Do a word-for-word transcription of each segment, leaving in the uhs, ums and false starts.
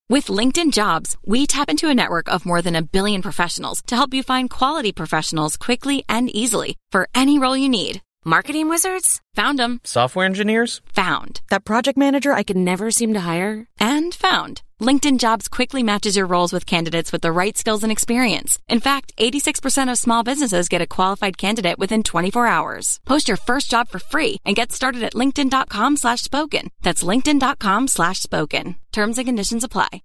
With LinkedIn Jobs, we tap into a network of more than a billion professionals to help you find quality professionals quickly and easily for any role you need. Marketing wizards? Found them. Software engineers? Found. That project manager I could never seem to hire? And found. LinkedIn Jobs quickly matches your roles with candidates with the right skills and experience. In fact, eighty-six percent of small businesses get a qualified candidate within twenty-four hours. Post your first job for free and get started at linkedin.com slash spoken. That's linkedin.com slash spoken. Terms and conditions apply.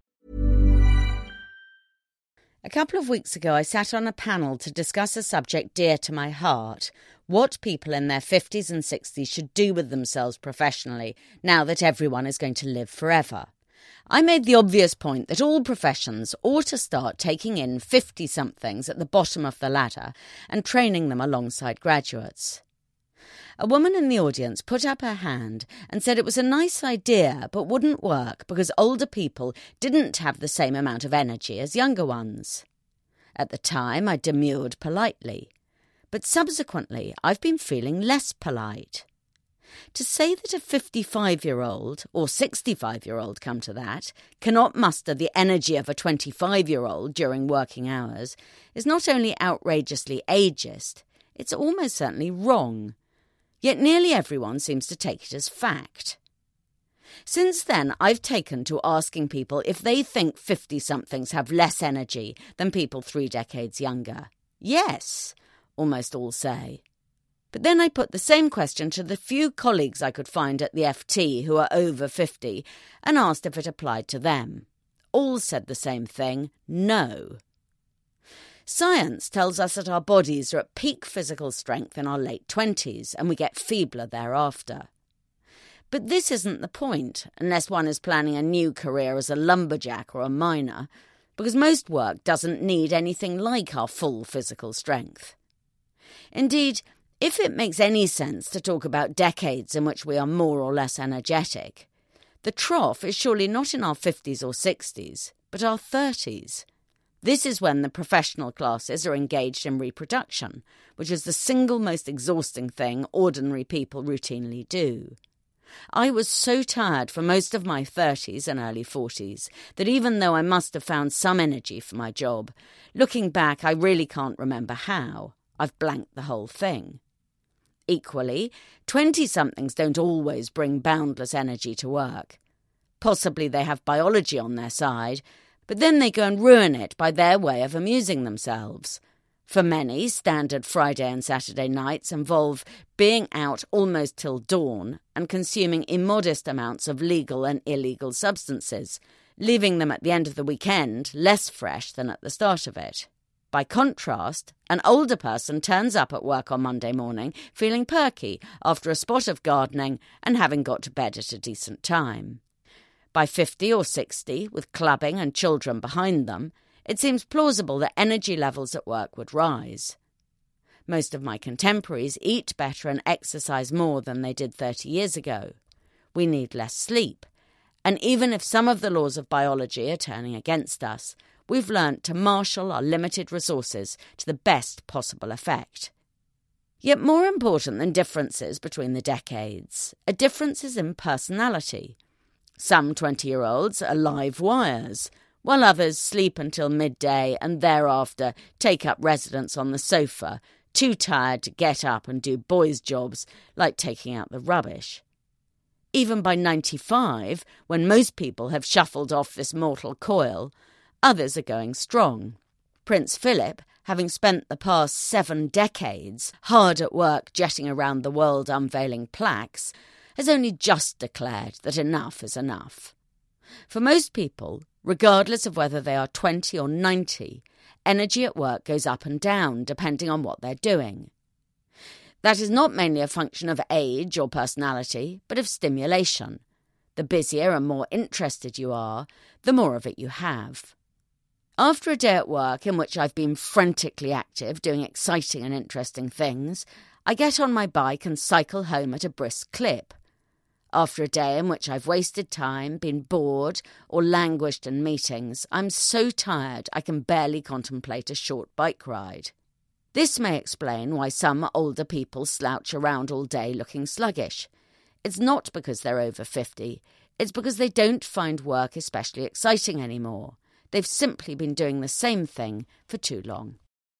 A couple of weeks ago, I sat on a panel to discuss a subject dear to my heart: what people in their fifties and sixties should do with themselves professionally now that everyone is going to live forever. I made the obvious point that all professions ought to start taking in fifty-somethings at the bottom of the ladder and training them alongside graduates. A woman in the audience put up her hand and said it was a nice idea but wouldn't work because older people didn't have the same amount of energy as younger ones. At the time, I demurred politely, but subsequently I've been feeling less polite. To say that a fifty-five-year-old, or sixty-five-year-old, come to that, cannot muster the energy of a twenty-five-year-old during working hours is not only outrageously ageist, it's almost certainly wrong. Yet nearly everyone seems to take it as fact. Since then, I've taken to asking people if they think fifty-somethings have less energy than people three decades younger. Yes, almost all say. But then I put the same question to the few colleagues I could find at the F T who are over fifty and asked if it applied to them. All said the same thing: no. Science tells us that our bodies are at peak physical strength in our late twenties and we get feebler thereafter. But this isn't the point, unless one is planning a new career as a lumberjack or a miner, because most work doesn't need anything like our full physical strength. Indeed, if it makes any sense to talk about decades in which we are more or less energetic, the trough is surely not in our fifties or sixties, but our thirties. This is when the professional classes are engaged in reproduction, which is the single most exhausting thing ordinary people routinely do. I was so tired for most of my thirties and early forties that even though I must have found some energy for my job, looking back I really can't remember how. I've blanked the whole thing. Equally, twenty-somethings don't always bring boundless energy to work. Possibly they have biology on their side, but then they go and ruin it by their way of amusing themselves. For many, standard Friday and Saturday nights involve being out almost till dawn and consuming immodest amounts of legal and illegal substances, leaving them at the end of the weekend less fresh than at the start of it. By contrast, an older person turns up at work on Monday morning feeling perky after a spot of gardening and having got to bed at a decent time. By fifty or sixty, with clubbing and children behind them, it seems plausible that energy levels at work would rise. Most of my contemporaries eat better and exercise more than they did thirty years ago. We need less sleep, and even if some of the laws of biology are turning against us, we've learnt to marshal our limited resources to the best possible effect. Yet more important than differences between the decades are differences in personality. Some twenty-year-olds are live wires, while others sleep until midday and thereafter take up residence on the sofa, too tired to get up and do boys' jobs like taking out the rubbish. Even by ninety-five, when most people have shuffled off this mortal coil, others are going strong. Prince Philip, having spent the past seven decades hard at work jetting around the world unveiling plaques, has only just declared that enough is enough. For most people, regardless of whether they are twenty or ninety, energy at work goes up and down depending on what they're doing. That is not mainly a function of age or personality, but of stimulation. The busier and more interested you are, the more of it you have. After a day at work in which I've been frantically active, doing exciting and interesting things, I get on my bike and cycle home at a brisk clip. After a day in which I've wasted time, been bored, or languished in meetings, I'm so tired I can barely contemplate a short bike ride. This may explain why some older people slouch around all day looking sluggish. It's not because they're over fifty, It's because they don't find work especially exciting anymore. They've simply been doing the same thing for too long.